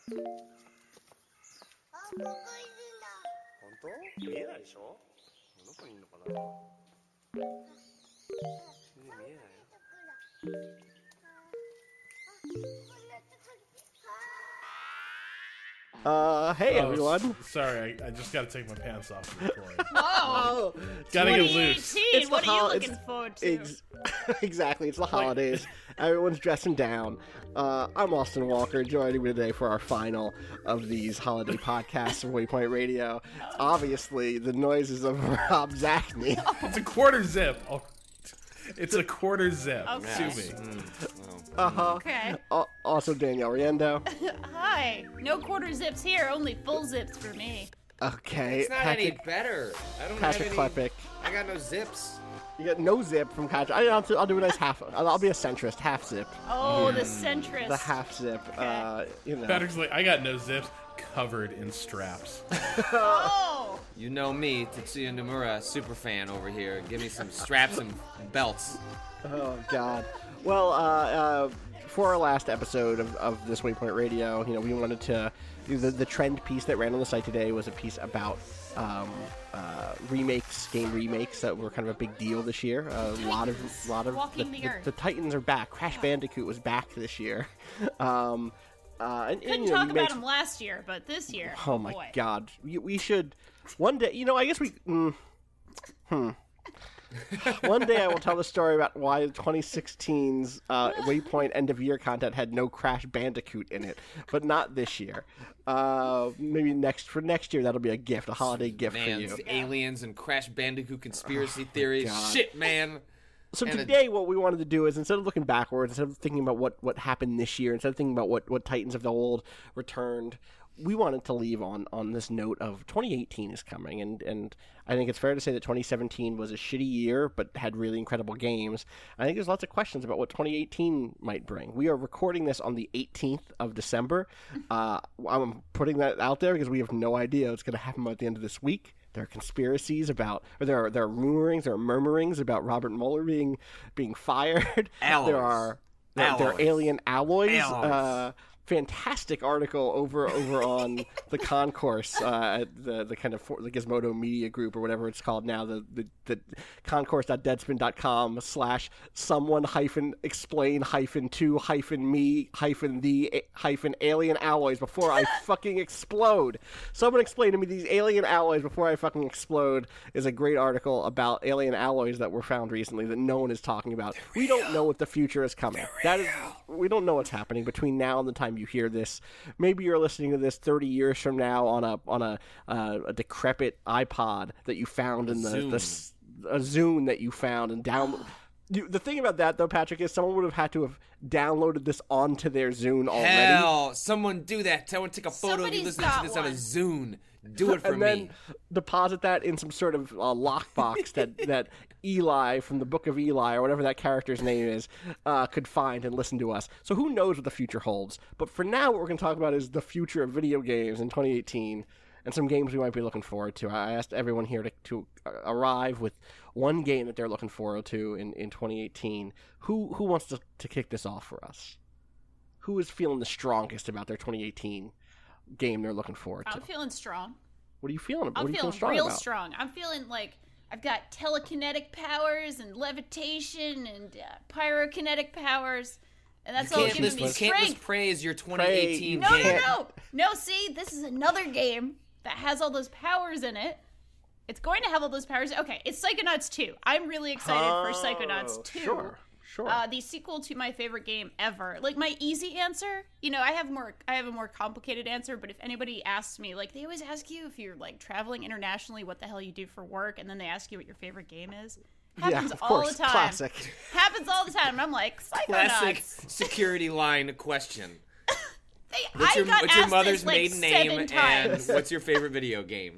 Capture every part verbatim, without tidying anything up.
当？見えないでしょ？どこにいるのかな？全然見えないよ。 Uh, hey Oh, everyone. s- sorry, I, I just got to take my pants off to record. Whoa! Gotta get loose. twenty eighteen, what the are you hol- looking it's- forward to? Ex- exactly, it's the holidays. Everyone's dressing down. Uh, I'm Austin Walker, joining me today for our final of these holiday podcasts of Waypoint Radio. Obviously, the noises of Rob Zachney. It's a quarter zip. Oh, it's a quarter zip. Okay. Sue me. Uh-huh. Okay. Uh, also Danielle Riendo. Hi. No quarter zips here, only full zips for me. Okay, It's not Patrick, any better. I don't Patrick have any. Klepek. I got no zips. You got no zip from Patrick. I, I'll, I'll do a nice half. I'll, I'll be a centrist, half zip. Oh, the centrist. The half zip. Uh, you know. Patrick's like, I got no zips, covered in straps. Oh! You know me, Tetsuya Nomura, super fan over here. Give me some straps and belts. Oh God. Well, uh, uh, for our last episode of, of this Waypoint Radio, you know, we wanted to the the trend piece that ran on the site today was a piece about um, uh, remakes, game remakes that were kind of a big deal this year. A lot of lot of Walking the, the the, earth. the Titans are back. Crash Bandicoot was back this year. Um, uh, and, and, Couldn't you know, talk remakes- about him last year, but this year. Oh my boy. God! We, we should one day. You know, I guess we. Mm, hmm. One day I will tell the story about why twenty sixteen's uh, Waypoint end of year content had no Crash Bandicoot in it, but not this year. Uh, maybe next for next year that'll be a gift, a holiday gift Man, for you. it's aliens and Crash Bandicoot conspiracy theories. God. Shit, man. So and a- today, what we wanted to do is instead of looking backwards, instead of thinking about what, what happened this year, instead of thinking about what, what Titans of the Old returned, we wanted to leave on, on this note of twenty eighteen is coming, and, and I think it's fair to say that twenty seventeen was a shitty year, but had really incredible games. I think there's lots of questions about what twenty eighteen might bring. We are recording this on the eighteenth of December. Uh, I'm putting that out there because we have no idea what's going to happen at the end of this week. There are conspiracies about, or there are there are rumorings, there are murmurings about Robert Mueller being being fired. Alloys. There are there, there are Alloys. alien alloys. Alloys. Uh, fantastic article over over on the concourse, uh, at the the kind of for, the Gizmodo Media Group or whatever it's called now. The the, the concourse dot deadspin dot com slash someone hyphen explain hyphen to hyphen me hyphen the hyphen alien alloys before I fucking explode. Someone explain to me these alien alloys before I fucking explode is a great article about alien alloys that were found recently that no one is talking about. We don't know what the future is coming. That is, we don't know what's happening between now and the time you hear this. Maybe you're listening to this thirty years from now on a on a uh, a decrepit iPod that you found in the, Zune. the s- a Zune that you found and down. You, the thing about that though, Patrick, is someone would have had to have downloaded this onto their Zune already. Hell, someone do that. Someone take a photo of you Somebody's listening to got this on a one. Zune. Do it for and then me. deposit that in some sort of uh, lockbox that, that Eli from the Book of Eli or whatever that character's name is uh, could find and listen to us. So who knows what the future holds? But for now, what we're going to talk about is the future of video games in twenty eighteen and some games we might be looking forward to. I asked everyone here to, to arrive with one game that they're looking forward to in, in twenty eighteen. Who who wants to, to kick this off for us? Who is feeling the strongest about their twenty eighteen game they're looking forward to? I'm feeling strong. What are you feeling? What I'm are you feeling feeling strong real about? strong. I'm feeling like I've got telekinetic powers and levitation and uh, pyrokinetic powers, and that's You all can't, giving list, me you can't strength. list praise your twenty eighteen No, game. no, no, no. See, this is another game that has all those powers in it. It's going to have all those powers. Okay, it's Psychonauts two. I'm really excited for Psychonauts two. Sure, sure. Uh, the sequel to my favorite game ever. Like, my easy answer, you know, I have more. I have a more complicated answer. But if anybody asks me, like, they always ask you if you're like traveling internationally, what the hell you do for work, and then they ask you what your favorite game is. Happens yeah, of all course. the time. Classic. Happens all the time. And I'm like, Psychonauts. Classic security line question. They, What's I your, got what's your asked mother's this, like, maiden name seven and times. what's your favorite video game?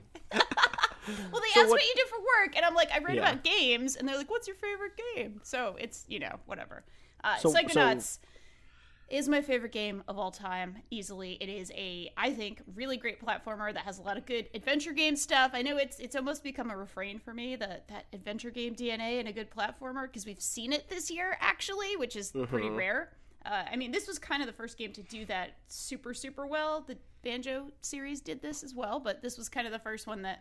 Well, they So asked what- what you do for work, and I'm like, I write Yeah. about games, and they're like, what's your favorite game? So it's, you know, whatever. Uh, So- Psychonauts is my favorite game of all time, easily. It is a, I think, really great platformer that has a lot of good adventure game stuff. I know it's it's almost become a refrain for me, that that adventure game D N A and a good platformer, because we've seen it this year, actually, which is pretty rare. Uh, I mean, this was kind of the first game to do that super, super well. The Banjo series did this as well, but this was kind of the first one that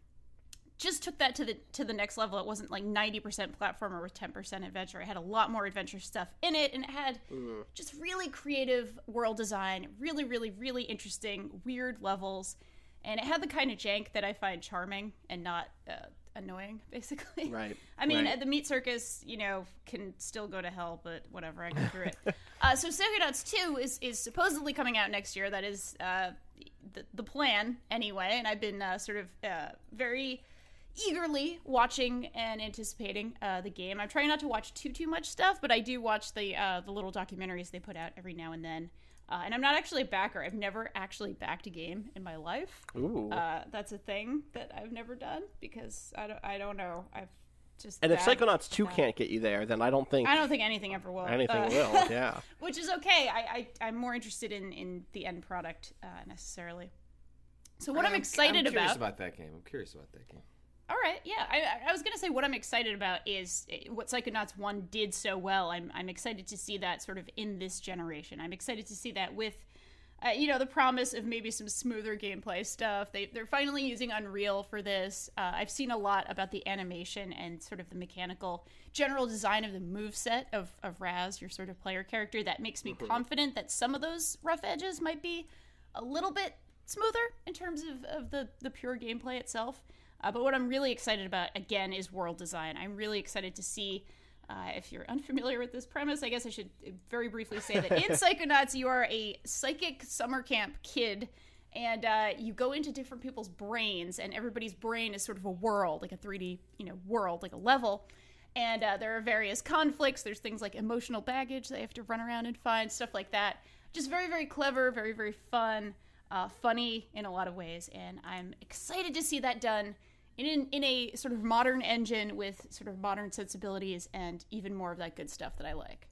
just took that to the to the next level. It wasn't like ninety percent platformer with ten percent adventure. It had a lot more adventure stuff in it, and it had mm. just really creative world design, really, really, really interesting, weird levels, and it had the kind of jank that I find charming and not uh, annoying, basically. Right. I mean, right. the Meat Circus, you know, can still go to hell, but whatever, I go through it. uh, so Psychonauts two is, is supposedly coming out next year. That is uh, the, the plan, anyway, and I've been uh, sort of uh, very eagerly watching and anticipating uh, the game. I'm trying not to watch too, too much stuff, but I do watch the, uh, the little documentaries they put out every now and then. Uh, and I'm not actually a backer. I've never actually backed a game in my life. Ooh. Uh, that's a thing that I've never done because I don't, I don't know. I've just and if bad, Psychonauts two bad. can't get you there, then I don't think I don't think anything ever will. anything uh, will. Yeah, which is okay. I, I I'm more interested in, in the end product uh, necessarily. So what I'm, I'm excited I'm curious about. about that game. I'm curious about that game. All right, yeah. I, I was going to say what I'm excited about is what Psychonauts one did so well. I'm I'm excited to see that sort of in this generation. I'm excited to see that with, uh, you know, the promise of maybe some smoother gameplay stuff. They, they're finally using Unreal for this. Uh, I've seen a lot about the animation and sort of the mechanical general design of the moveset of, of Raz, your sort of player character. That makes me mm-hmm. confident that some of those rough edges might be a little bit smoother in terms of, of the, the pure gameplay itself. Uh, but what I'm really excited about, again, is world design. I'm really excited to see, uh, if you're unfamiliar with this premise, I guess I should very briefly say that in Psychonauts, you are a psychic summer camp kid, and uh, you go into different people's brains, and everybody's brain is sort of a world, like a three D, you know, world, like a level. And uh, there are various conflicts. There's things like emotional baggage they have to run around and find, stuff like that. Just very, very clever, very, very fun, uh, funny in a lot of ways, and I'm excited to see that done in in a sort of modern engine with sort of modern sensibilities and even more of that good stuff that I like.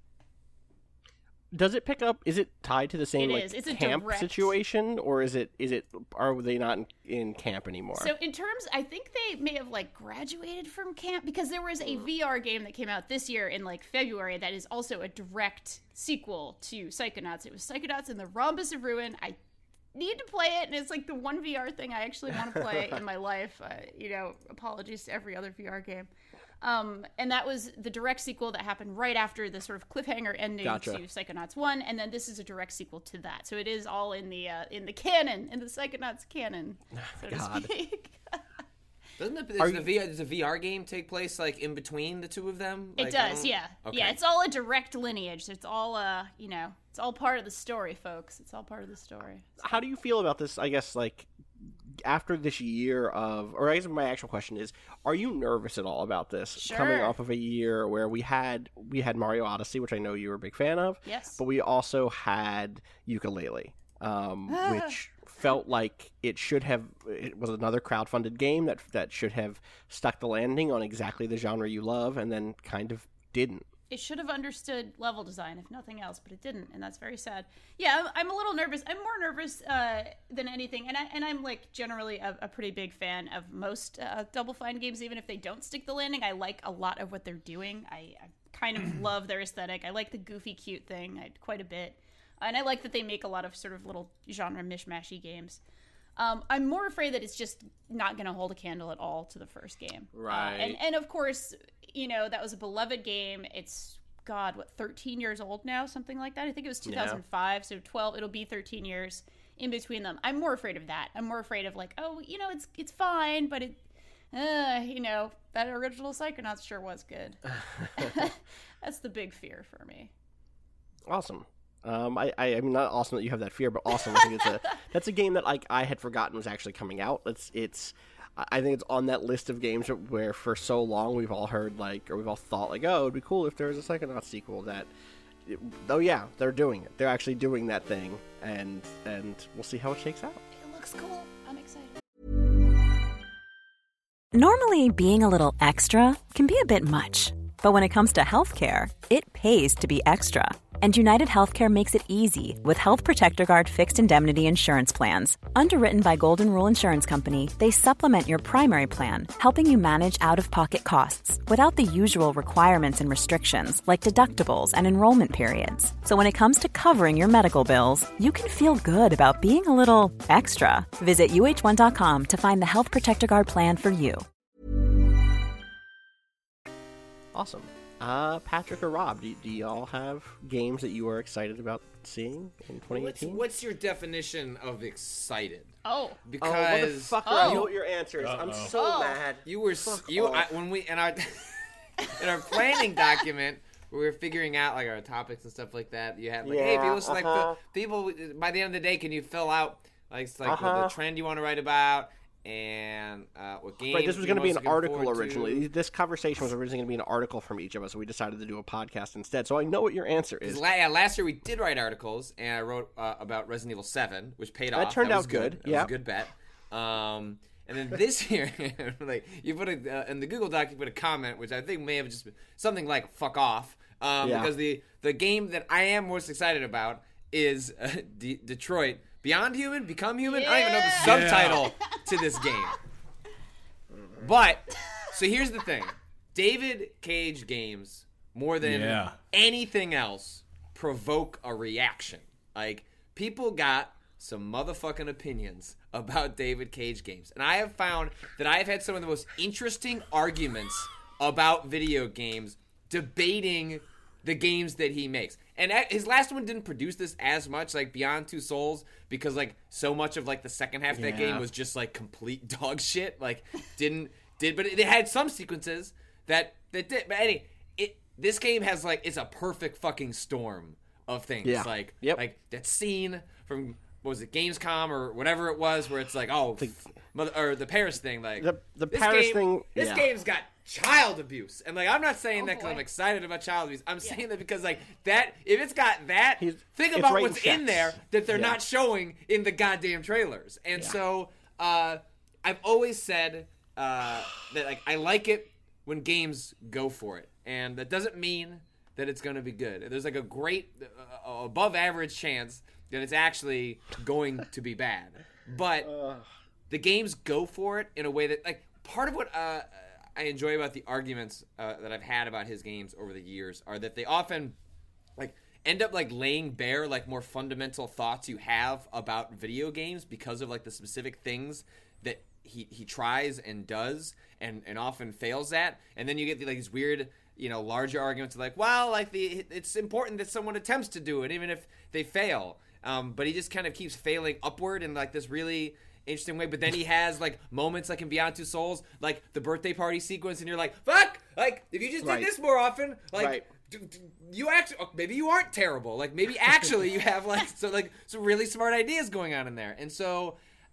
Does it pick up? Is it tied to the same it like is. It's a camp direct... situation, or is it is it are they not in, in camp anymore? So in terms, I think they may have like graduated from camp because there was a mm. V R game that came out this year in like February that is also a direct sequel to Psychonauts. It was Psychonauts and the Rhombus of Ruin. I need to play it, and it's like the one V R thing I actually want to play in my life. Uh, you know, apologies to every other V R game. Um, and that was the direct sequel that happened right after the sort of cliffhanger ending gotcha. to Psychonauts one, and then this is a direct sequel to that. So it is all in the uh, in the canon, in the Psychonauts canon, so God. to speak. Doesn't the, does Are the, you... V R, does the V R game take place like in between the two of them? Like, it does, yeah. Okay. Yeah, it's all a direct lineage. It's all, uh, you know, it's all part of the story, folks. It's all part of the story. So. How do you feel about this, I guess, like, after this year of, or I guess my actual question is, are you nervous at all about this? Sure. Coming off of a year where we had, we had Mario Odyssey, which I know you were a big fan of. Yes. But we also had Yooka-Laylee, um, which felt like it should have, it was another crowdfunded game that that should have stuck the landing on exactly the genre you love, and then kind of didn't. It should have understood level design, if nothing else, but it didn't, and that's very sad. Yeah, I'm, I'm a little nervous. I'm more nervous uh, than anything, and, I, and I'm, like, generally a, a pretty big fan of most uh, Double Fine games, even if they don't stick the landing. I like a lot of what they're doing. I, I kind of love their aesthetic. I like the goofy, cute thing I, quite a bit. And I like that they make a lot of sort of little genre mishmashy games. Um, I'm more afraid that it's just not going to hold a candle at all to the first game. Right. Uh, and, and, of course, you know, that was a beloved game. It's, God, what, thirteen years old now? Something like that? I think it was two thousand five, yeah. So twelve, it'll be thirteen years in between them. I'm more afraid of that. I'm more afraid of, like, oh, you know, it's it's fine, but it, uh, you know, that original Psychonauts sure was good. That's the big fear for me. Awesome. Um, I, I, I mean, not awesome that you have that fear, but awesome. I think it's a, that's a game that like I had forgotten was actually coming out. It's, it's, I think it's on that list of games where for so long we've all heard like, or we've all thought like, oh, it'd be cool if there was a Psychonauts sequel. That, it, oh yeah, they're doing it. They're actually doing that thing, and and we'll see how it shakes out. It looks cool. I'm excited. Normally, being a little extra can be a bit much, but when it comes to healthcare, it pays to be extra. And United Healthcare makes it easy with Health Protector Guard fixed indemnity insurance plans. Underwritten by Golden Rule Insurance Company, they supplement your primary plan, helping you manage out-of-pocket costs without the usual requirements and restrictions like deductibles and enrollment periods. So when it comes to covering your medical bills, you can feel good about being a little extra. Visit U H one dot com to find the Health Protector Guard plan for you. Awesome. Uh, Patrick or Rob, do, do y'all have games that you are excited about seeing in twenty What's, eighteen? what's your definition of excited? Oh. Because oh, motherfucker, Oh. I know what your answer is. I'm so Oh. mad. you were s- you I, off. when we in our in our planning document where we were figuring out like our topics and stuff like that. You had like, hey, Yeah, people, so, like uh-huh. the, people. By the end of the day, can you fill out like it's like Uh-huh. the trend you want to write about and uh, what games? Right, this was you're going to be most an looking article forward to? originally. This conversation was originally going to be an article from each of us, so we decided to do a podcast instead. So I know what your answer is. La- yeah, last year we did write articles, and I wrote uh, about Resident Evil seven, which paid That off. turned that out was good. good, That yeah. was a good bet. Um, and then this year, like you put a uh, in the Google Doc, you put a comment, which I think may have just been something like "fuck off," um, Yeah. because the the game that I am most excited about is uh, D- Detroit Beyond Human, Become Human. I don't even know the Yeah. subtitle to this game. But so here's the thing: David Cage games more than Yeah. anything else provoke a reaction. Like people got some motherfucking opinions about David Cage games, and I have found that I have had some of the most interesting arguments about video games debating the games that he makes. And his last one didn't produce this as much, like Beyond Two Souls, because like so much of like the second half of that Yeah. game was just like complete dog shit. Like didn't did, but it, it had some sequences that that did. But anyway, it this game has like it's a perfect fucking storm of things. Yeah. Like Yep. like that scene from what was it, Gamescom or whatever it was, where it's like oh. Mother, or the Paris thing, like The- the this Paris game- thing, This yeah. game's got child abuse, and like I'm not saying Oh, that because I'm boy. excited about child abuse. I'm saying that because like that, if it's got that, He's- think it's about writing what's in checks. there that they're Yeah. not showing in the goddamn trailers. And so uh, I've always said uh, that like I like it when games go for it, and that doesn't mean that it's going to be good. There's like a great, uh, above average chance that it's actually going to be bad, but. The games go for it in a way that, like, part of what uh, I enjoy about the arguments uh, that I've had about his games over the years are that they often, like, end up, like, laying bare, like, more fundamental thoughts you have about video games because of, like, the specific things that he, he tries and does and, and often fails at. And then you get, like, these weird, you know, larger arguments like, well, like, the it's important that someone attempts to do it even if they fail. Um, but he just kind of keeps failing upward in, like, this really interesting way, but then he has like moments like in Beyond Two Souls, like the birthday party sequence, and you're like, fuck, like if you just did Right. this more often, like Right. d- d- you actually, maybe you aren't terrible, like maybe actually you have like so like some really smart ideas going on in there. And so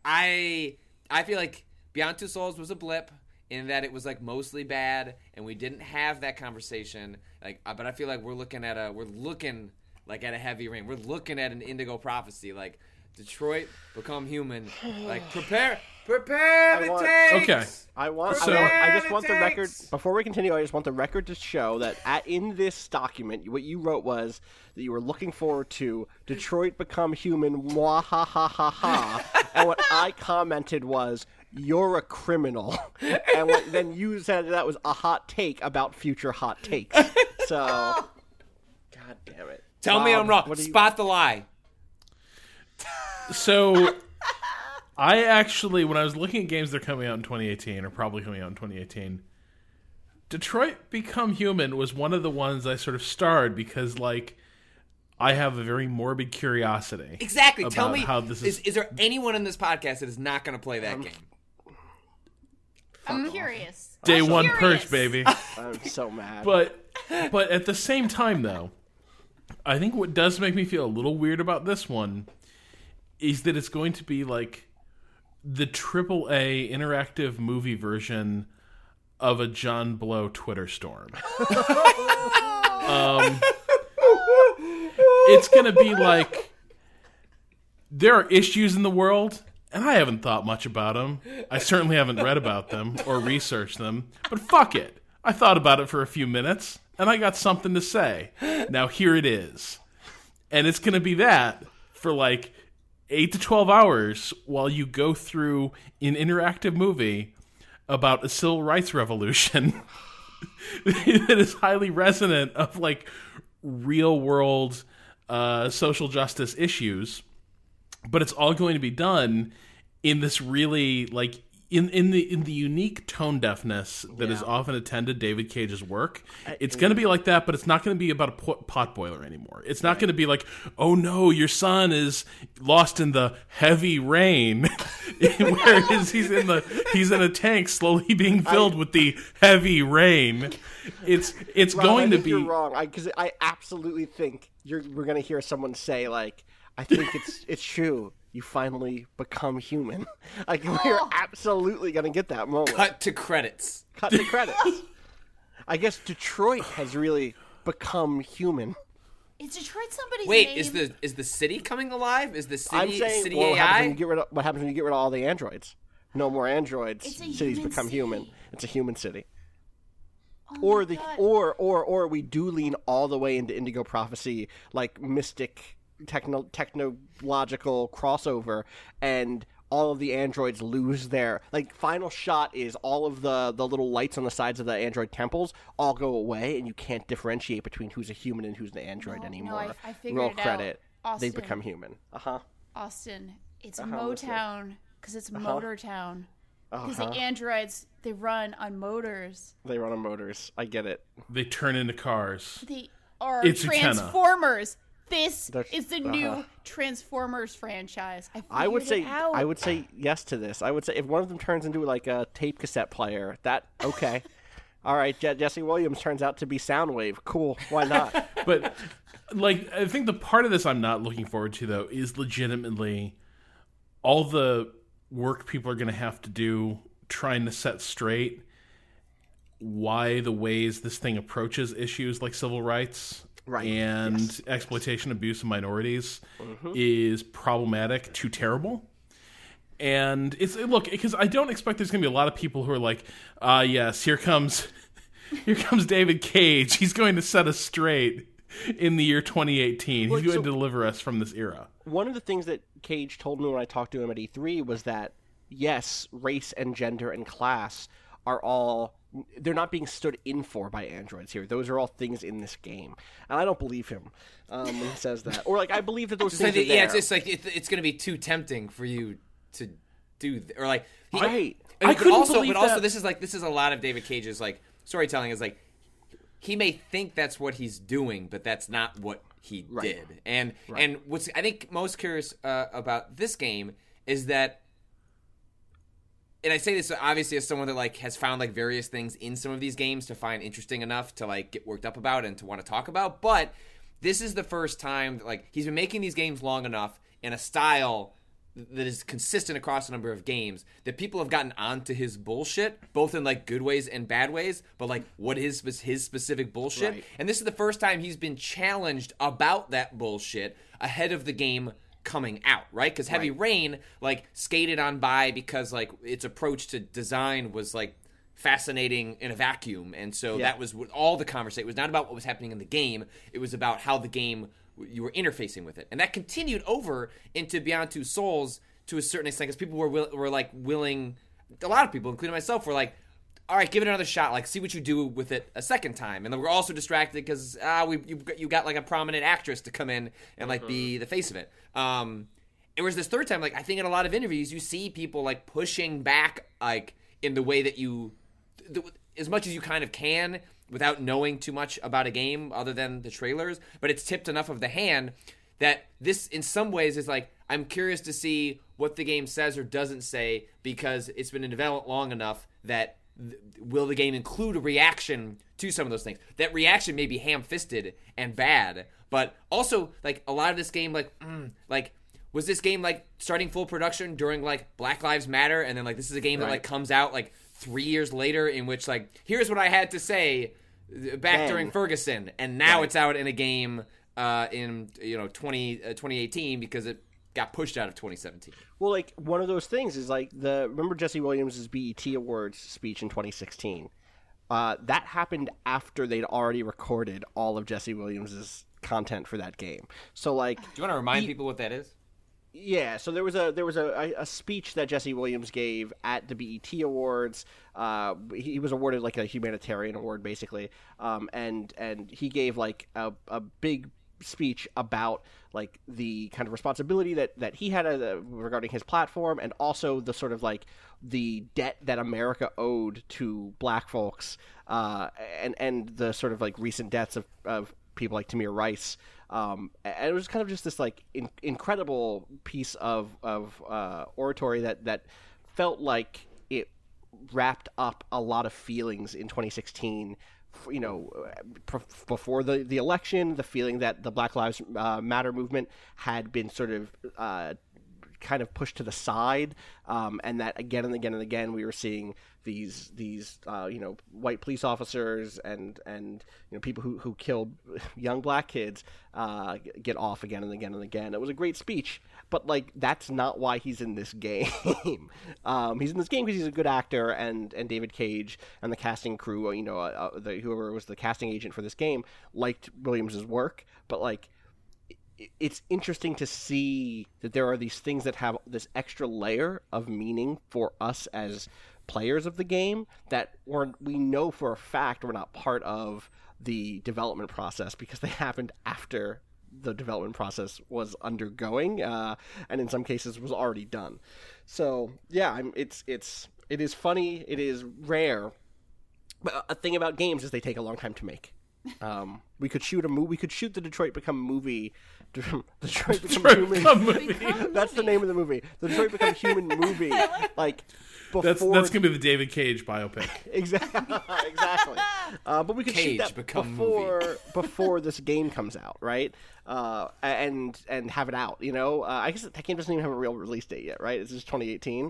I I feel like Beyond Two Souls was a blip in that it was like mostly bad, and we didn't have that conversation. Like, uh, but I feel like we're looking at a we're looking like at a heavy rain. We're looking at an Indigo Prophecy, like. Detroit Become Human. Like prepare, prepare I the want- tanks. Okay. I want. So- I, want I just Prepare want the the record. tanks. Before we continue, I just want the record to show that at in this document, what you wrote was that you were looking forward to Detroit Become Human. Mwah ha ha ha ha. And what I commented was, "You're a criminal." And what, then you said that was a hot take about future hot takes. So, God damn it. Tell me Rob, I'm wrong. what do you- Spot the lie. So, I actually, when I was looking at games that are coming out in twenty eighteen, or probably coming out in twenty eighteen, Detroit Become Human was one of the ones I sort of starred because, like, I have a very morbid curiosity. Exactly. Tell about me, how this is, is. is there anyone in this podcast that is not going to play that game? I'm curious. Day I'm one curious. perch, baby. I'm so mad. But but at the same time, though, I think what does make me feel a little weird about this one is that it's going to be like the triple A interactive movie version of a John Blow Twitter storm. um, it's going to be like there are issues in the world, and I haven't thought much about them. I certainly haven't read about them or researched them, but fuck it. I thought about it for a few minutes, and I got something to say. Now here it is. and it's going to be that for like eight to twelve hours while you go through an interactive movie about a civil rights revolution that is highly resonant of like real world uh, social justice issues, but it's all going to be done in this really like in in the in the unique tone deafness that Yeah. has often attended David Cage's work. It's going to be like that, but it's not going to be about a po- pot boiler anymore. It's not going to be like, oh no, your son is lost in the heavy rain, whereas he's in the he's in a tank slowly being filled with the heavy rain. It's it's Rob, going I to think be You're wrong, because I, I absolutely think you're. We're gonna hear someone say like, "I think it's it's true. You finally become human." Like we're absolutely gonna get that moment. Cut to credits. Cut the credits. I guess Detroit has really become human. Is Detroit somebody's Wait, name? is the is the city coming alive? Is the city I'm saying, city well, what happens, when A you I? get rid of, what happens when you get rid of all the androids? No more androids. It's a Cities human become city. human. It's a human city. Oh Or my the God. or or or we do lean all the way into Indigo Prophecy, like mystic techno technological crossover, and all of the androids lose their like final shot is all of the the little lights on the sides of the android temples all go away, and you can't differentiate between who's a human and who's the android No, no, anymore. I- I figured Roll it out. credit. They Austin. become human. Uh huh. Austin. It's Uh-huh, what's that? Motown because it's Motortown. Because Uh-huh. the androids they run on motors. They run on motors. I get it. they turn into cars. They are It's a tenna. Transformers. This That's- is the new uh-huh. Transformers franchise. I, I would figured say it out. I would say yes to this. I would say if one of them turns into like a tape cassette player, that okay. All right, Je- Jesse Williams turns out to be Soundwave. Cool. Why not? But like I think the part of this I'm not looking forward to though is legitimately all the work people are going to have to do trying to set straight why the ways this thing approaches issues like civil rights Right, and yes, exploitation abuse of minorities is problematic to terrible. And it's look, because I don't expect there's going to be a lot of people who are like, ah, yes, here comes here comes David Cage. He's going to set us straight in the year twenty eighteen. Well, He's going so- to deliver us from this era. One of the things that Cage told me when I talked to him at E three was that yes, race and gender and class are all they're not being stood in for by androids here. Those are all things in this game, and I don't believe him um, when he says that. Or like I believe that those It's things like, are there. yeah, it's just like it, it's going to be too tempting for you to do, th- or like he, Right. I but couldn't also, believe but also, that. this is like this is a lot of David Cage's like storytelling is like he may think that's what he's doing, but that's not what he Right. did. And and what's I think most curious uh, about this game is that. And I say this obviously as someone that like has found like various things in some of these games to find interesting enough to like get worked up about and to want to talk about. But this is the first time that, like he's been making these games long enough in a style that is consistent across a number of games that people have gotten onto his bullshit, both in like good ways and bad ways. But like, what is his specific bullshit? Right. And this is the first time he's been challenged about that bullshit ahead of the game coming out, right? Because Heavy Rain like skated on by because like its approach to design was like fascinating in a vacuum, and so Yeah. that was what all the conversation. It was not about what was happening in the game; it was about how the game you were interfacing with it, and that continued over into Beyond Two Souls to a certain extent because people were will, were like willing. A lot of people, including myself, were like, all right, give it another shot. Like, see what you do with it a second time. And then we're also distracted because ah, we you got, you got like a prominent actress to come in and like be the face of it. Um, it was this third time. Like, I think in a lot of interviews, you see people like pushing back, like in the way that you, the, as much as you kind of can, without knowing too much about a game other than the trailers. But it's tipped enough of the hand that this, in some ways, is like I'm curious to see what the game says or doesn't say because it's been in development long enough that. Will the game include a reaction to some of those things? That reaction may be ham-fisted and bad, but also like a lot of this game, like, mm, like was this game like starting full production during like Black Lives Matter, and then like this is a game that like comes out like three years later, in which like here's what I had to say back Then. during Ferguson, and now Right. it's out in a game uh, in you know twenty, uh, twenty eighteen because it got pushed out of twenty seventeen. Well, like one of those things is like the remember Jesse Williams' B E T Awards speech in twenty sixteen. Uh, that happened after they'd already recorded all of Jesse Williams' content for that game. So like, Do you want to remind he- people what that is? Yeah, so there was a there was a, a speech that Jesse Williams gave at the B E T Awards. Uh, he, he was awarded like a humanitarian award, basically, um, and and he gave like a, a big speech about like the kind of responsibility that, that he had uh, regarding his platform, and also the sort of like the debt that America owed to Black folks, uh, and and the sort of like recent deaths of, of people like Tamir Rice. Um, and it was kind of just this like in, incredible piece of of uh, oratory that, that felt like it wrapped up a lot of feelings in twenty sixteen. You know, before the, the election, the feeling that the Black Lives uh, Matter movement had been sort of uh, kind of pushed to the side, um, and that again and again and again we were seeing these these uh, you know, white police officers and and you know, people who, who killed young black kids uh, get off again and again and again. It was a great speech, but like that's not why he's in this game. um, he's in this game because he's a good actor, and, and David Cage and the casting crew, you know, uh, the, whoever was the casting agent for this game, liked Williams's work, but like, it's interesting to see that there are these things that have this extra layer of meaning for us as players of the game that we're, we know for a fact we're not part of the development process because they happened after the development process was undergoing, uh, and in some cases was already done. So yeah, I'm, it's it's it is funny, it is rare, but a thing about games is they take a long time to make. Um, we could shoot a movie. We could shoot the Detroit Become Movie. Detroit Become Detroit Human. Become Movie. Become That's the movie. name of the movie. The Detroit Become Human movie. Like before. That's that's gonna be the David Cage biopic. Exactly. exactly. Uh, but we could Cage shoot that Become before before this game comes out, right? Uh, and and have it out. You know, uh, I guess that game doesn't even have a real release date yet, right? It's just twenty eighteen.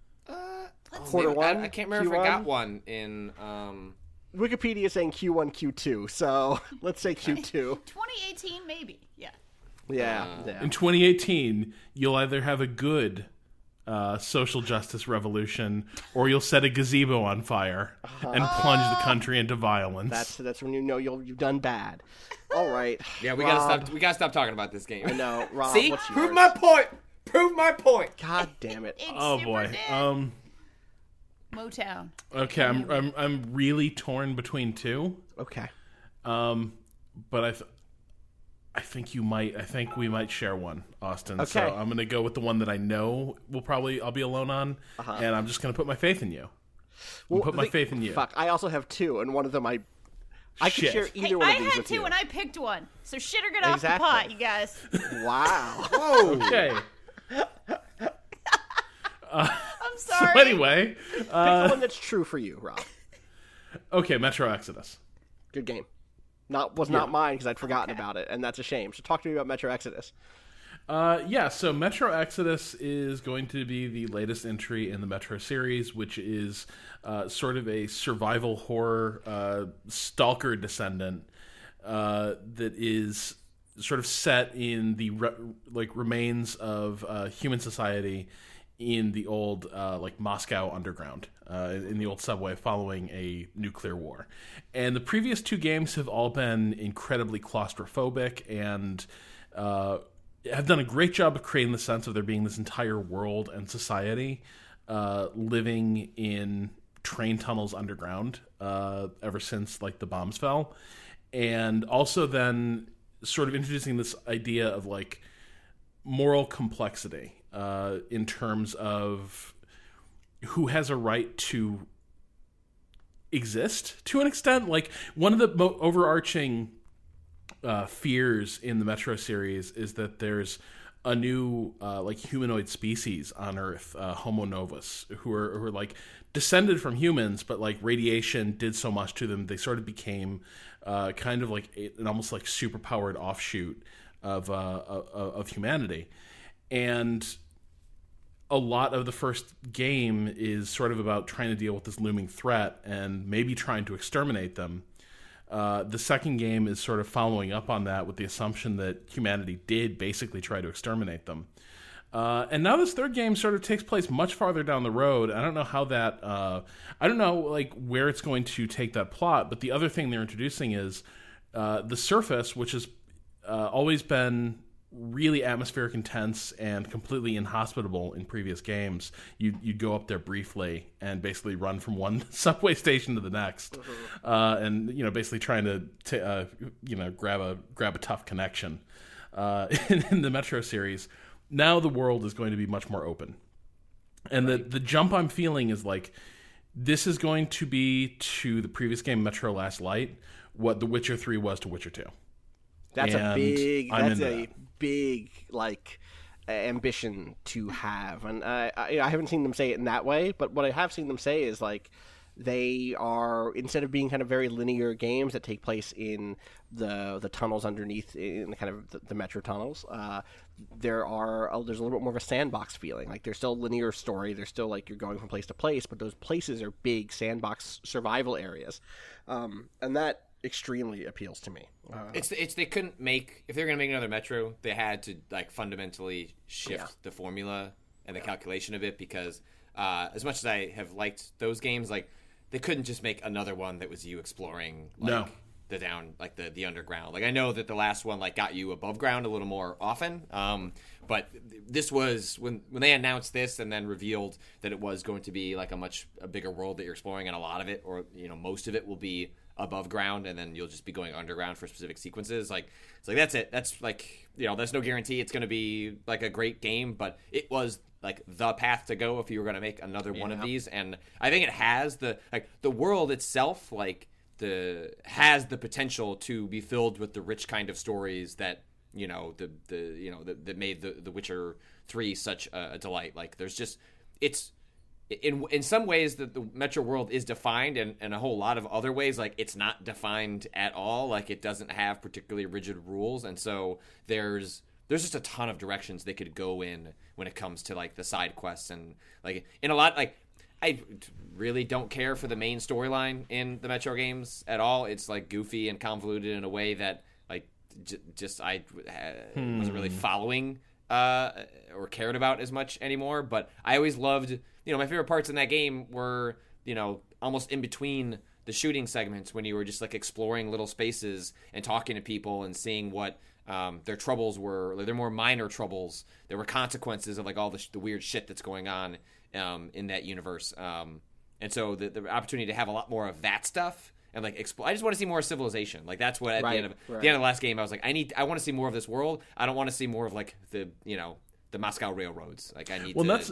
Quarter Maybe- one. I, I can't remember Q if I one? got one in. Um, Wikipedia is saying Q one, Q two, so let's say Q two. twenty eighteen, maybe. Yeah. Yeah, yeah. In twenty eighteen, you'll either have a good uh, social justice revolution, or you'll set a gazebo on fire and plunge the country into violence. That's that's when you know you'll, you've done bad. All right. yeah, we Rob, gotta stop. We gotta stop talking about this game. I know. Rob, See, what's prove yours? my point. Prove my point. God damn it. It's oh super boy. dead. Um. Motown. Okay, I'm I'm I'm really torn between two. Okay. Um, but I, th- I think you might. I think we might share one, Austin. So Okay. I'm gonna go with the one that I know will probably I'll be alone on, Uh-huh. and I'm just gonna put my faith in you. Well, put my the- faith in you. Fuck, I also have two, and one of them I I could Shit. share either Hey, one I of these had with two you. and I picked one. So shit or get off the Exactly. pot, you guys. Wow. Whoa. Okay. I'm So sorry. anyway, Pick uh, the one that's true for you, Rob. okay, Metro Exodus. Good game. Not was not mine because I'd forgotten about it, and that's a shame. So talk to me about Metro Exodus. Uh, yeah, so Metro Exodus is going to be the latest entry in the Metro series, which is uh, sort of a survival horror uh, stalker descendant uh, that is sort of set in the re- like remains of uh, human society in the old uh, like Moscow underground, uh, in the old subway following a nuclear war. And the previous two games have all been incredibly claustrophobic and uh, have done a great job of creating the sense of there being this entire world and society uh, living in train tunnels underground uh, ever since like the bombs fell. And also then sort of introducing this idea of like moral complexity uh, in terms of who has a right to exist to an extent. Like one of the mo- overarching uh, fears in the Metro series is that there's a new uh, like humanoid species on Earth, uh, Homo novus, who are who are like descended from humans, but like radiation did so much to them they sort of became uh, kind of like a, an almost like superpowered offshoot of uh, of, of humanity. And a lot of the first game is sort of about trying to deal with this looming threat and maybe trying to exterminate them. Uh, the second game is sort of following up on that with the assumption that humanity did basically try to exterminate them. Uh, and now this third game sort of takes place much farther down the road. I don't know how that, uh, I don't know like where it's going to take that plot, but the other thing they're introducing is uh, the surface, which is uh, always been really atmospheric, intense, and completely inhospitable in previous games. You'd, you'd go up there briefly and basically run from one subway station to the next, mm-hmm. uh, and you know, basically trying to t- uh, you know grab a grab a tough connection. Uh, in, in the Metro series, now the world is going to be much more open, and right. the the jump I'm feeling is like this is going to be to the previous game Metro Last Light what The Witcher three was to Witcher two. That's and a big. I'm that's a that. big like ambition to have, and uh, I, I haven't seen them say it in that way. But what I have seen them say is like they are, instead of being kind of very linear games that take place in the the tunnels underneath, in the kind of the, the metro tunnels, uh, there are uh, there's a little bit more of a sandbox feeling. Like there's still a linear story. There's still like you're going from place to place, but those places are big sandbox survival areas, um, and that extremely appeals to me. Uh, it's it's they couldn't make if they were gonna make another Metro, they had to like fundamentally shift Yeah. the formula and the calculation of it because uh, as much as I have liked those games, like they couldn't just make another one that was you exploring like No. the down like the, the underground. Like I know that the last one like got you above ground a little more often, um, but this was when when they announced this and then revealed that it was going to be like a much a bigger world that you're exploring, and a lot of it, or you know most of it, will be above ground, and then you'll just be going underground for specific sequences. Like it's like that's it. That's like you know, there's no guarantee it's going to be like a great game, but it was like the path to go if you were going to make another one of Yeah. these. And I think it has the like the world itself like the has the potential to be filled with the rich kind of stories that you know the the you know the, that made the the Witcher three such a, a delight. Like there's just it's. In in some ways, the, the Metro world is defined, and in a whole lot of other ways, like it's not defined at all. Like it doesn't have particularly rigid rules, and so there's there's just a ton of directions they could go in when it comes to like the side quests, and like in a lot like I really don't care for the main storyline in the Metro games at all. It's like goofy and convoluted in a way that like j- just I uh, Hmm. wasn't really following uh, or cared about as much anymore. But I always loved. You know, my favorite parts in that game were, you know, almost in between the shooting segments when you were just like exploring little spaces and talking to people and seeing what um, their troubles were. Like, they're more minor troubles. There were consequences of like all the, sh- the weird shit that's going on um, in that universe. Um, and so the, the opportunity to have a lot more of that stuff and like explore. I just want to see more civilization. Like that's what at Right, the end of right. the end of the last game I was like, I need. I want to see more of this world. I don't want to see more of like the you know the Moscow railroads. Like I need. Well, to... that's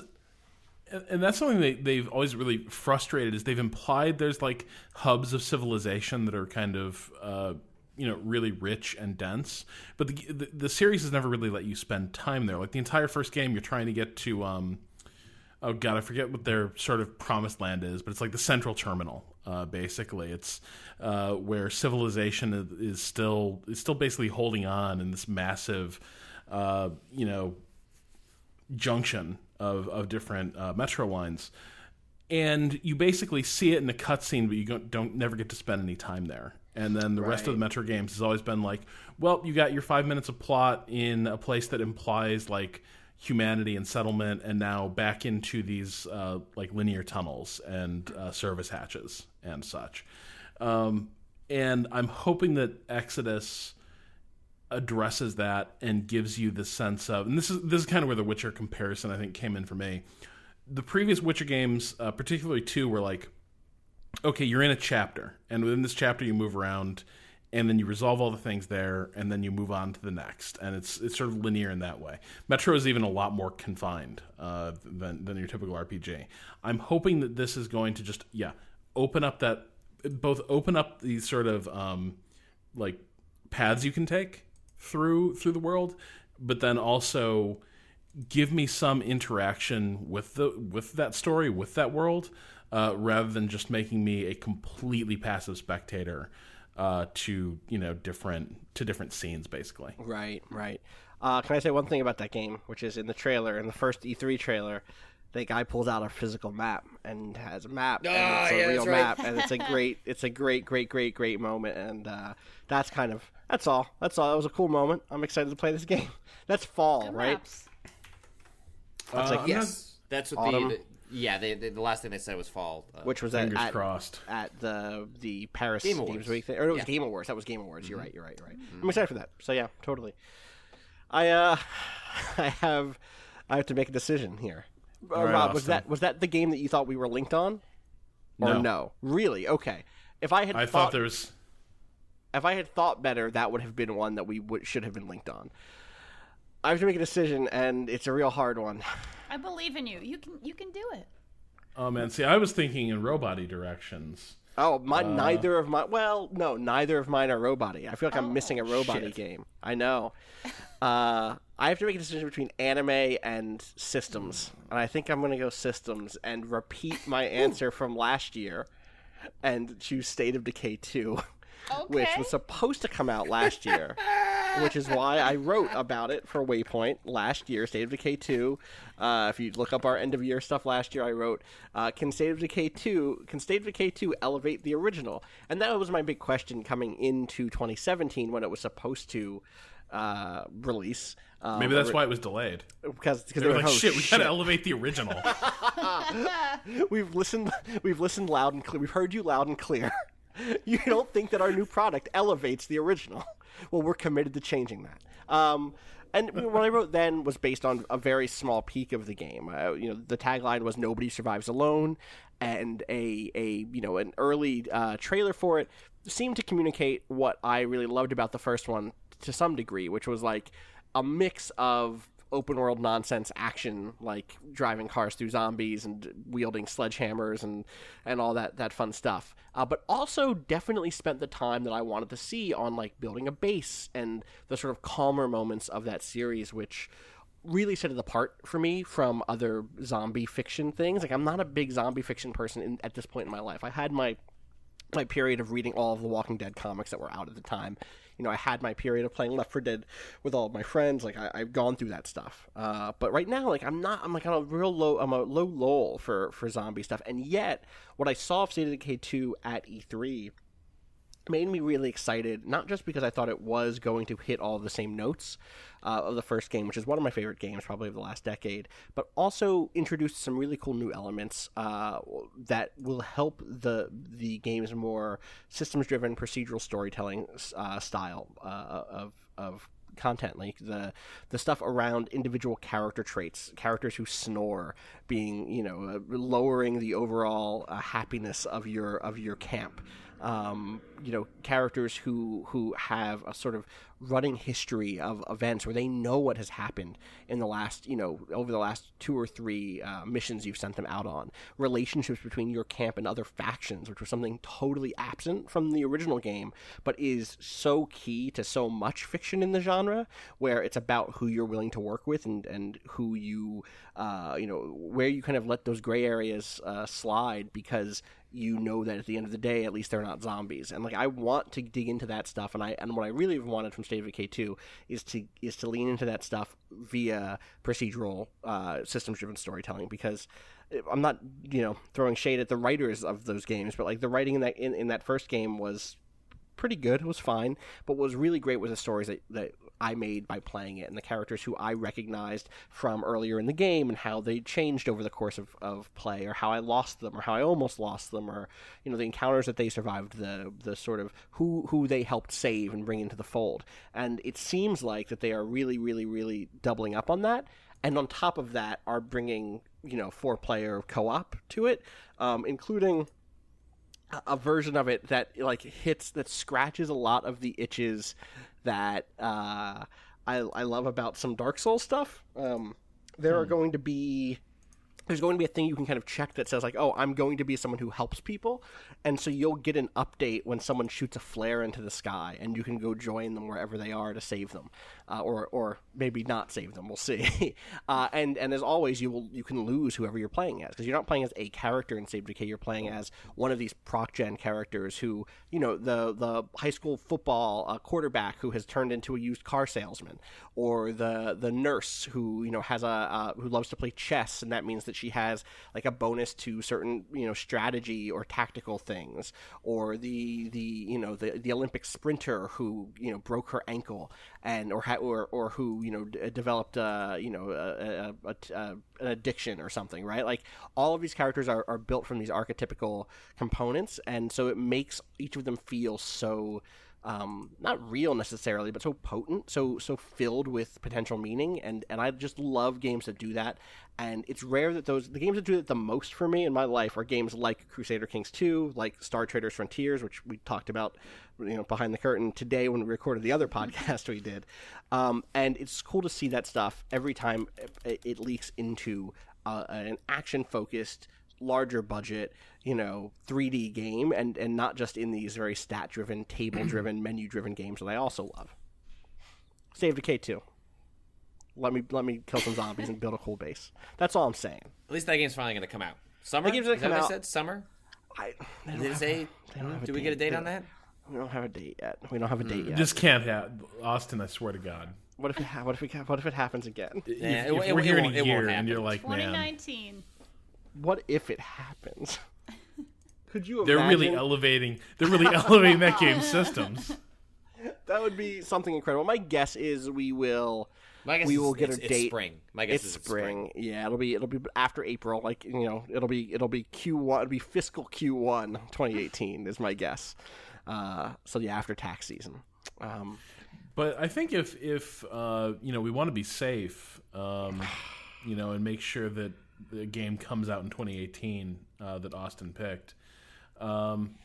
and that's something they they've always really frustrated is they've implied there's like hubs of civilization that are kind of uh, you know really rich and dense, but the, the the series has never really let you spend time there. Like the entire first game, you're trying to get to um, oh god, I forget what their sort of promised land is, but it's like the central terminal. Uh, basically, it's uh, where civilization is, is still is still basically holding on in this massive, uh, you know, junction of of different uh, metro lines, and you basically see it in the cutscene, but you don't, don't never get to spend any time there. And then the rest of the Right. Metro games has always been like, well, you got your five minutes of plot in a place that implies like humanity and settlement, and now back into these uh, like linear tunnels and uh, service hatches and such. Um, and I'm hoping that Exodus addresses that and gives you the sense of, and this is this is kind of where the Witcher comparison I think came in for me. The previous Witcher games, uh, particularly two, were like, okay, you're in a chapter, and within this chapter you move around, and then you resolve all the things there, and then you move on to the next, and it's it's sort of linear in that way. Metro is even a lot more confined uh, than than your typical R P G. I'm hoping that this is going to just yeah open up that both open up these sort of um, like paths you can take through through the world, but then also give me some interaction with the with that story, with that world, uh, rather than just making me a completely passive spectator uh, to you know different to different scenes, basically. Right, right. Uh, can I say one thing about that game, which is in the trailer, in the first E three trailer, the guy pulls out a physical map and has a map, Ah, and it's a yeah, real that's right. map, and it's a great, it's a great, great, great, great moment, and uh, that's kind of that's all. That's all. That was a cool moment. I'm excited to play this game. That's fall, Good right? maps. That's Uh, like I'm Yes, that's what Autumn. the, the Yeah, they, they, the last thing they said was fall. Uh, which was at, Fingers at, crossed. at the the Paris Game Games Awards. Week thing. Or it was Yeah. Game Awards. That was Game Awards. You're right. You're right. You're right. Mm-hmm. I'm excited for that. So yeah, totally. I uh, I have I have to make a decision here. Uh, All right, Rob, was Austin. that was that the game that you thought we were linked on? Or No. no? Really? Okay. If I had I thought, thought there was. if I had thought better, that would have been one that we would, should have been linked on. I have to make a decision, and it's a real hard one. I believe in you. You can you can do it. Oh man, see, I was thinking in robot-y directions. Oh, my, Uh. neither of my well, no, neither of mine are robot-y. I feel like I'm Oh, missing a robot-y shit. game. I know. Uh, I have to make a decision between anime and systems, and I think I'm going to go systems and repeat my answer from last year, and choose State of Decay two, which Okay. was supposed to come out last year. Which is why I wrote about it for Waypoint last year, State of Decay two. Uh, if you look up our end of year stuff last year, I wrote, uh, "Can State of Decay two can State of Decay two elevate the original?" And that was my big question coming into twenty seventeen when it was supposed to uh, release. Um, Maybe that's why it was delayed. because because They were like, oh, "Shit, we gotta elevate the original." We've listened. We've listened loud and clear. We've heard you loud and clear. You don't think that our new product elevates the original? Well, we're committed to changing that. Um, and what I wrote then was based on a very small peek of the game. Uh, you know, the tagline was "Nobody survives alone," and a a you know an early uh, trailer for it seemed to communicate what I really loved about the first one to some degree, which was like a mix of open world nonsense action, like driving cars through zombies and wielding sledgehammers and and all that that fun stuff, uh, but also definitely spent the time that I wanted to see on like building a base and the sort of calmer moments of that series, which really set it apart for me from other zombie fiction things. Like, I'm not a big zombie fiction person in, at this point in my life. I had my my period of reading all of the Walking Dead comics that were out at the time. You know, I had my period of playing Left four Dead with all of my friends. Like, I, I've gone through that stuff. Uh, but right now, like, I'm not. I'm like on a real low. I'm a low lull for for zombie stuff. And yet, what I saw of State of Decay two at E three made me really excited, not just because I thought it was going to hit all of the same notes uh, of the first game, which is one of my favorite games probably of the last decade, but also introduced some really cool new elements uh, that will help the the game's more systems-driven procedural storytelling uh, style uh, of of content, like the the stuff around individual character traits, characters who snore, being, you know, uh, lowering the overall uh, happiness of your of your camp. Um, you know, characters who who have a sort of running history of events where they know what has happened in the last, you know, over the last two or three uh, missions you've sent them out on. Relationships between your camp and other factions, which was something totally absent from the original game, but is so key to so much fiction in the genre, where it's about who you're willing to work with and, and who you, uh, you know, where you kind of let those gray areas uh, slide because you know that at the end of the day, at least they're not zombies. And like, I want to dig into that stuff, and I and what I really wanted from State of Decay two is to is to lean into that stuff via procedural uh, systems-driven storytelling, because I'm not, you know, throwing shade at the writers of those games, but like the writing in that in, in that first game was pretty good. It was fine, but what was really great was the stories that, that I made by playing it, and the characters who I recognized from earlier in the game and how they changed over the course of, of play, or how I lost them, or how I almost lost them, or, you know, the encounters that they survived, the the sort of who who they helped save and bring into the fold. And it seems like that they are really, really, really doubling up on that, and on top of that are bringing, you know, four-player co-op to it, um, including a version of it that like hits that scratches a lot of the itches that uh, I I love about some Dark Souls stuff. Um, there are going to be there's going to be a thing you can kind of check that says like, oh, I'm going to be someone who helps people, and so you'll get an update when someone shoots a flare into the sky, and you can go join them wherever they are to save them, uh, or or maybe not save them. We'll see. uh, and and as always, you will you can lose whoever you're playing as, because you're not playing as a character in State of Decay. You're playing as one of these proc gen characters who, you know, the the high school football uh, quarterback who has turned into a used car salesman, or the the nurse who, you know, has a uh, who loves to play chess, and that means that that she has like a bonus to certain, you know, strategy or tactical things, or the the you know the the Olympic sprinter who, you know, broke her ankle and or ha- or or who, you know, d- developed uh you know a, a, a, a, an addiction or something, right? Like all of these characters are, are built from these archetypical components, and so it makes each of them feel so um, not real necessarily, but so potent, so so filled with potential meaning, and, and I just love games that do that. And it's rare that those the games that do it the most for me in my life are games like Crusader Kings two, like Star Traders Frontiers, which we talked about, you know, behind the curtain today when we recorded the other podcast we did. Um, and it's cool to see that stuff every time it, it leaks into uh, an action-focused, larger budget, you know, three D game, and, and not just in these very stat-driven, table-driven, menu-driven games that I also love. State of Decay two. Let me let me kill some zombies and build a cool base. That's all I'm saying. At least that game's finally going to come out. Summer? That game's gonna Is that come what out- I said? Summer? I, they don't Did it have say? They don't have a Do we date. get a date They on don't- that? We don't have a date yet. We don't have a date yet. Just can't have Austin. I swear to God. What if it ha- what if we ca- what if it happens again? If, Yeah, if it- it- we're it here in won't- a it won't year and happen. you're like, twenty man, nineteen. What if it happens? Could you they're imagine? really elevating. They're really elevating that game's systems. That would be something incredible. My guess is we will. My guess we is will get it's, a it's date. spring. My guess It's is it's spring. Yeah, it'll be it'll be after April. Like, you know, it'll be it'll be Q one. It'll be fiscal Q one, twenty eighteen is my guess. Uh, so yeah, after tax season. Um, But I think if if uh, you know, we want to be safe, um, you know, and make sure that the game comes out in twenty eighteen uh, that Austin picked. Um,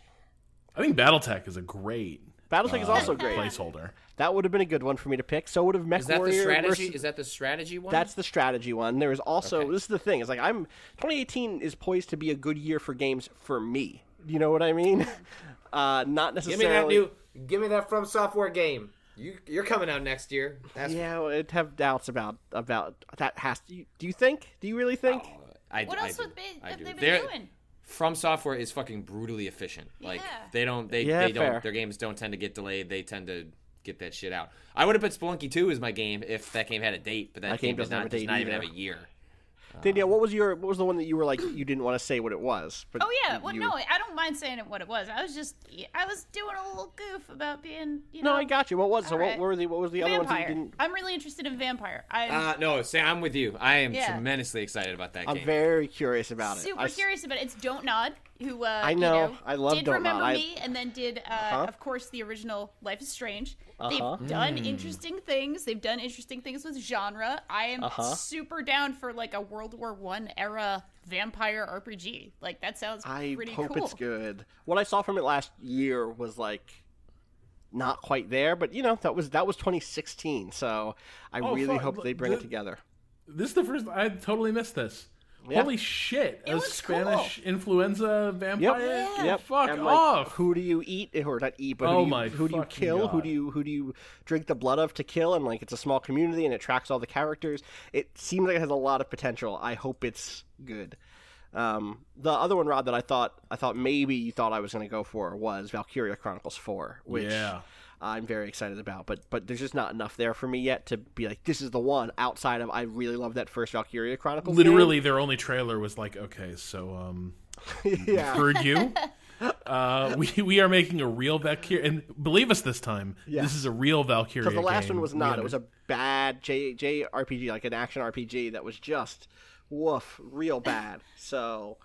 I think BattleTech is a great BattleTech is also great. placeholder. That would have been a good one for me to pick. So would have Mech Is that the Warrior strategy? versus- Is that the strategy one? That's the strategy one. There is also Okay. this is the thing. It's like I'm twenty eighteen is poised to be a good year for games for me. You know what I mean? Uh, not Give necessarily. me that new. Give me that From Software game. You, you're coming out next year. That's Yeah, well, I'd have doubts about about that. Has to. Do you think? Do you really think? I, What I else do. would they I have do. they been They're- doing? From Software is fucking brutally efficient. Like Yeah. they don't. They, Yeah, they don't. fair. Their games don't tend to get delayed. They tend to get that shit out. I would have put Spelunky two as my game if that game had a date, but that, That game game does doesn't have not. a Does date not even either. have a year. Danielle, what was your what was the one that you were like you didn't want to say what it was? But Oh yeah, well you- no, I don't mind saying it what it was. I was just I was doing a little goof about being you know. No, I got you. What was so? All What right. were the what was the other ones that you Vampire. didn't? I'm really interested in Vampire. I'm Uh, no, Sam, I'm with you. I am Yeah. tremendously excited about that I'm game. very curious about it. super I s- curious about it. It's Don't Nod, who uh, I you know. I love did Don't Remember Nod. I- Me, and then did uh, of course the original Life is Strange. Uh-huh. They've done interesting things. They've done interesting things with genre. I am Uh-huh. super down for like a World War One era vampire R P G. Like that sounds I pretty hope cool. it's good. What I saw from it last year was like not quite there, but you know that was that was twenty sixteen. So I Oh, really fuck, hope they bring the- it together. This is the first. I totally missed this. Yeah. Holy shit! It a was Spanish influenza vampire. Yep. Yep. Fuck And, like, off. Who do you eat or not eat? But Oh who do you, my who do you fucking kill? Who God. do you who do you drink the blood of to kill? And like it's a small community and it tracks all the characters. It seems like it has a lot of potential. I hope it's good. Um, the other one, Rod, that I thought I thought maybe you thought I was going to go for was Valkyria Chronicles four, which Yeah. I'm very excited about. But but there's just not enough there for me yet to be like this is the one. Outside of I really love that first Valkyria Chronicles. Literally, their only trailer was like, okay, so um, game. yeah. heard you. Uh, we we are making a real Valkyria, and believe us this time, Yeah. this is a real Valkyria. Because the last game. one was We not. under- It was a bad J J R P G, like an action R P G that was just woof, real bad. So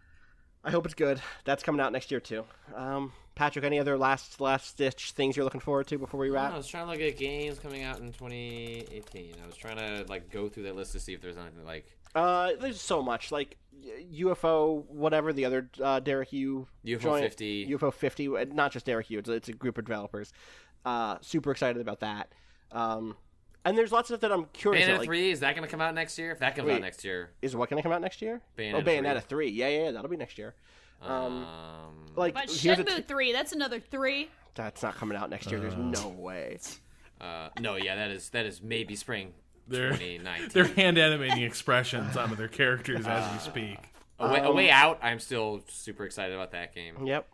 I hope it's good. That's coming out next year too. Um, Patrick, any other last last stitch things you're looking forward to before we I wrap? was trying to look at games coming out in twenty eighteen. I was trying to like go through that list to see if there's anything like Uh, there's so much like U F O, whatever the other uh, Derek Yu U F O joint- fifty. U F O fifty, uh, not just Derek Yu. It's, it's a group of developers. Uh, super excited about that. Um, and there's lots of stuff that I'm curious Bayonetta about. Like, three, is that going to come out next year? If that comes Wait. out next year, is what going to come out next year? Bayonetta oh, Bayonetta three. Yeah, yeah, yeah, that'll be next year. Um, um, like But here's a Shenmue t- three, that's another three. that's not coming out next year. There's no way. uh, no, yeah, that is that is maybe spring They're twenty nineteen. they're hand animating expressions onto their characters as we speak. A way, a Um, way out. I'm still super excited about that game. Yep.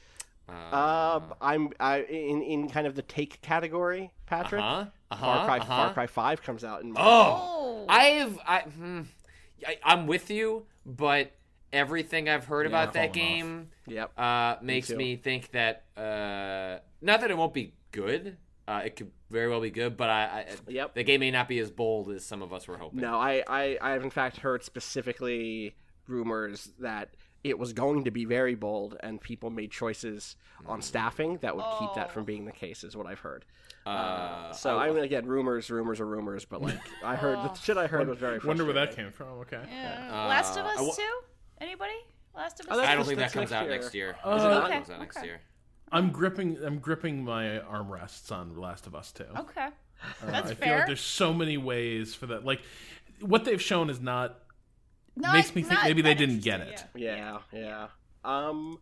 Uh Um, I'm I in in kind of the take category, Patrick. huh. Uh huh. Far Cry uh-huh. Far Cry five comes out in March. Oh, Oh. I've I. Hmm, I, I'm with you, but everything I've heard Yeah, about that falling game Yep. uh, makes too. me think that uh, not that it won't be good. Uh, it could very well be good, but I, I Yep. the game may not be as bold as some of us were hoping. No, I, I, I have in fact heard specifically rumors that it was going to be very bold, and people made choices on staffing that would keep that from being the case, is what I've heard. Uh, So I mean, again, rumors, rumors are rumors, but like I heard the shit I heard was very. Wonder where that frustrating. came from. Okay. Yeah. Last of Uh, Us I wa- two? Anybody? Last of Us. Oh, that's I don't just- think that that's comes next out year. next year. Uh, Is it not? okay, It comes out next okay. year. I'm gripping. I'm gripping my armrests on Last of Us two. Okay, Uh, that's I feel fair. like there's so many ways for that. Like, what they've shown is not Not- makes me think not maybe they that didn't get interesting, it. Yeah, yeah. Um,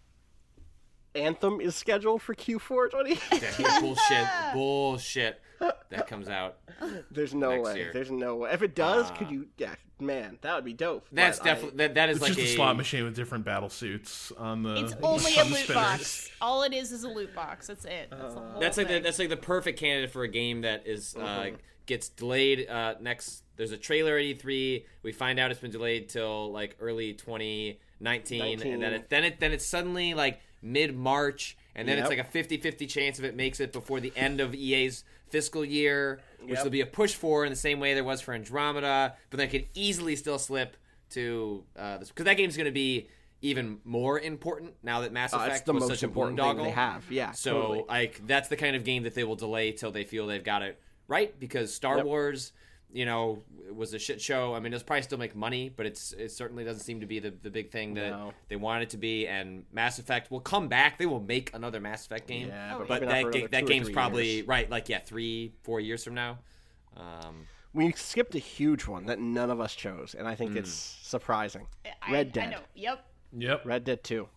Anthem is scheduled for Q four twenty. That bullshit, bullshit. That comes out. There's no Next way. year. There's no way. If it does, could you? Yeah, man, that would be dope. That's But I- definitely that. That is It's like just a a slot machine with different battle suits on the. It's only a on the loot spinners. box. All it is is a loot box. That's it. That's, the whole That's like the, thing. that's like the perfect candidate for a game that is uh, Mm-hmm. gets delayed uh, next. There's a trailer at E three. We find out it's been delayed till like early twenty nineteen, and then it, then it then it's suddenly like mid March, and then Yep. it's like a fifty-fifty chance if it makes it before the end of E A's fiscal year, which Yep. there'll be a push for in the same way there was for Andromeda, but that could easily still slip to uh, this because that game's going to be even more important now that Mass Uh, Effect it's the was most such a important boondoggle. thing they have. Yeah. So totally. like that's the kind of game that they will delay till they feel they've got it right because Star Yep. Wars, you know, was a shit show. I mean, it'll probably still make money, but it's it certainly doesn't seem to be the, the big thing that No. they want it to be. And Mass Effect will come back. They will make another Mass Effect game. Yeah, Oh, but, But maybe not that for ga- another that two or game's three probably years. right, like yeah, three four years from now. Um, We skipped a huge one that none of us chose, and I think it's surprising. I, Red I Dead. know. Yep. Yep. Red Dead two.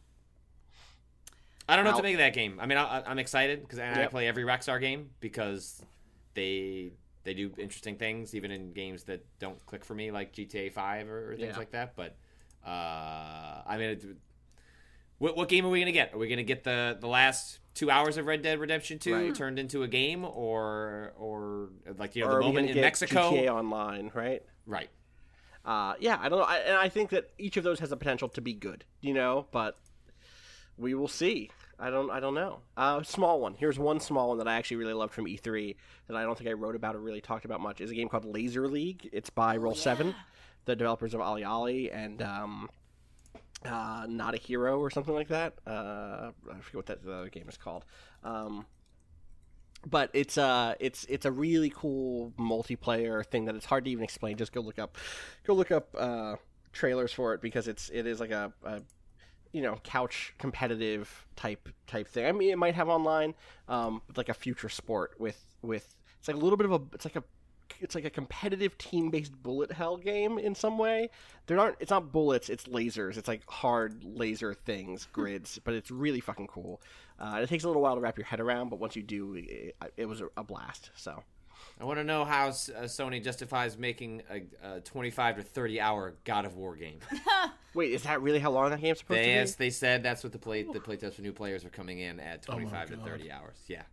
I don't know what Out. to make of that game. I mean, I, I'm excited because I, I Yep. play every Rockstar game because they they do interesting things, even in games that don't click for me, like G T A five or, or things Yeah. like that. But uh, I mean, it, what, what game are we gonna get? Are we gonna get the, the last two hours of Red Dead Redemption two Right. turned into a game, or or like you know Or the are we moment gonna in get Mexico? G T A Online, right? Right. Uh, yeah, I don't know, I, and I think that each of those has the potential to be good, you know. But we will see. I don't. I don't know. Uh, small one. Here's one small one that I actually really loved from E three that I don't think I wrote about or really talked about much. Is a game called Laser League. It's by Roll Seven, the developers of Ali Ali and um, uh, Not a Hero or something like that. Uh, I forget what that the other game is called. Um, but it's uh it's it's a really cool multiplayer thing that it's hard to even explain. Just go look up, go look up uh, trailers for it because it's it is like a, a you know couch competitive type type thing. I mean, it might have online, um, but like a future sport with with it's like a little bit of a it's like a it's like a competitive team-based bullet hell game in some way. There aren't it's not bullets, it's lasers. It's like hard laser things, grids, but it's really fucking cool. Uh, it takes a little while to wrap your head around, but once you do, it, it was a, a blast. So I want to know how uh, Sony justifies making a, a twenty-five to thirty hour God of War game. wait, is that really how long that game's supposed They, to yes, be? they said that's what the play the playtest for new players are coming in at twenty-five to God. thirty hours. Yeah.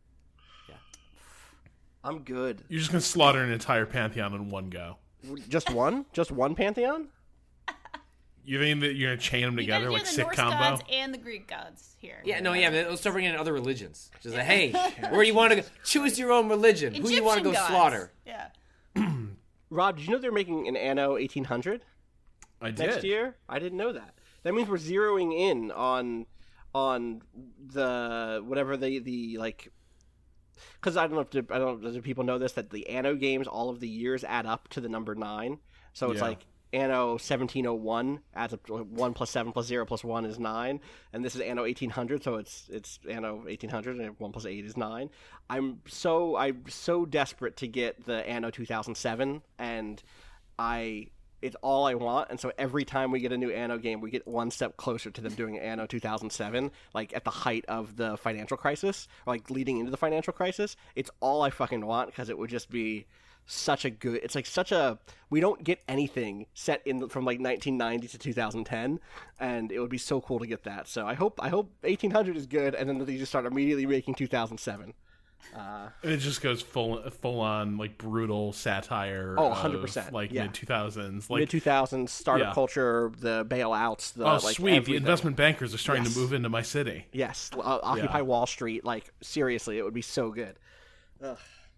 I'm good. You're just gonna slaughter an entire pantheon in one go. Just one? Just one Pantheon? You think that you're gonna chain them You together gotta do like the sick Norse combo? gods and the Greek gods here. Yeah, no, yeah, they'll start bringing in other religions. Just like, hey, where do you want to go? Choose your own religion. Who do you want to go Egyptian gods. slaughter? Yeah. Rob, did you know they're making an Anno eighteen hundred I did. next year? I didn't know that. That means we're zeroing in on on the whatever the the like. Because I don't know if do, I don't know, do people know this that the Anno games all of the years add up to the number nine. So it's Yeah. like Anno seventeen oh one adds up to one plus seven plus zero plus one is nine, and this is Anno eighteen hundred, so it's it's Anno eighteen hundred and one plus eight is nine. I'm so I'm so desperate to get the Anno two thousand seven, and I it's all I want, and so every time we get a new Anno game, we get one step closer to them doing Anno two thousand seven, like at the height of the financial crisis, or like leading into the financial crisis. It's all I fucking want because it would just be such a good. It's like such a we don't get anything set in from like nineteen ninety to two thousand ten, and it would be so cool to get that. So I hope I hope eighteen hundred is good, and then they just start immediately making two thousand seven. Uh, And it just goes full full on like brutal satire. Oh, of, one hundred percent, like yeah. mid two thousands, like Mid two thousands startup yeah. culture, the bailouts, the oh like sweet, the everything. investment bankers are starting Yes. to move into my city. Yes, uh, Occupy Yeah. Wall Street. Like seriously, it would be so good. Ugh.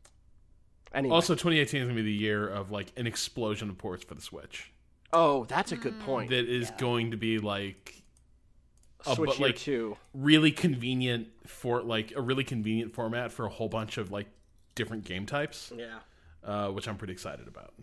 Anyway. Also, twenty eighteen is gonna be the year of like an explosion of ports for the Switch. oh, that's a good point. That is going to be like. Uh, Switch but, year like, two. really convenient for like a really convenient format for a whole bunch of like different game types, Yeah. uh, which I'm pretty excited about.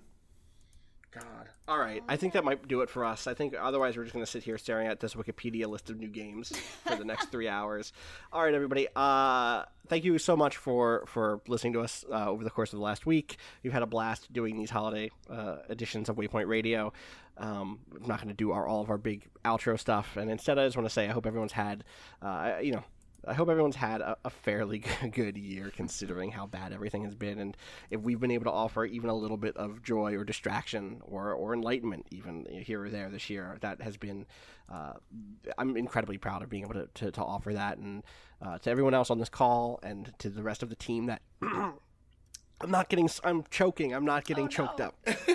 God. All right. I think that might do it for us. I think otherwise we're just going to sit here staring at this Wikipedia list of new games for the next three hours. All right, everybody. Uh, thank you so much for, for listening to us uh, over the course of the last week. We've had a blast doing these holiday uh, editions of Waypoint Radio. Um, I'm not going to do our all of our big outro stuff, and instead I just want to say I hope everyone's had, uh, you know, I hope everyone's had a, a fairly good year considering how bad everything has been, and if we've been able to offer even a little bit of joy or distraction or, or enlightenment even here or there this year, that has been, uh, I'm incredibly proud of being able to, to, to offer that, and uh, to everyone else on this call and to the rest of the team that I'm not getting, I'm choking, I'm not getting Oh, no. choked up. No.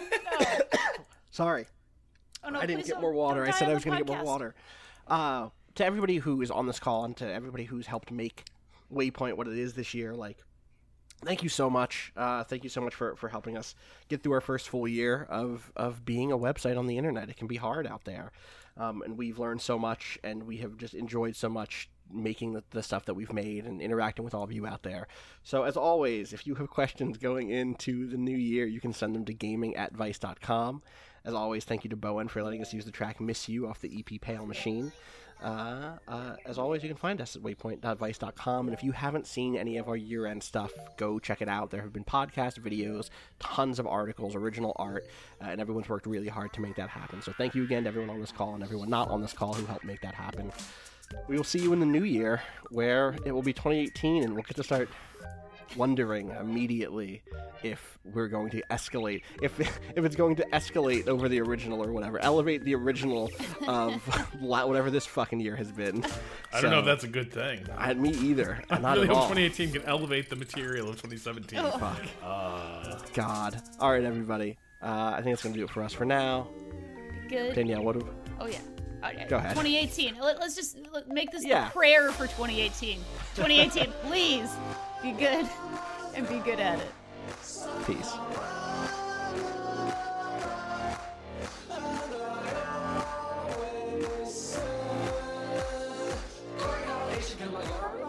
Sorry. Oh, no, I didn't please get don't- more water. don't I die said on I was the going to get more podcast. water. Uh, to everybody who is on this call and to everybody who's helped make Waypoint what it is this year, like, thank you so much. Uh, thank you so much for, for helping us get through our first full year of, of being a website on the internet. It can be hard out there. Um, and we've learned so much, and we have just enjoyed so much making the, the stuff that we've made and interacting with all of you out there. So as always, if you have questions going into the new year, you can send them to gaming at vice dot com. As always, thank you to Bowen for letting us use the track Miss You off the E P Pale Machine. Uh, uh, as always, you can find us at waypoint dot vice dot com, and if you haven't seen any of our year-end stuff, go check it out. There have been podcast videos, tons of articles, original art, uh, and everyone's worked really hard to make that happen. So thank you again to everyone on this call and everyone not on this call who helped make that happen. We will see you in the new year, where it will be twenty eighteen, and we'll get to start wondering immediately if we're going to escalate, if if it's going to escalate over the original or whatever, elevate the original of whatever this fucking year has been. I don't know if that's a good thing. I, me either. I Not really at hope all. twenty eighteen can elevate the material of twenty seventeen. Fuck. God. All right, everybody. Uh, I think that's going to do it for us for now. Good. Danielle, what do Oh, yeah. Okay. Go ahead. twenty eighteen. Let, let's just let, make this Yeah. the prayer for twenty eighteen. twenty eighteen, please be good and be good at it. peace. Come on.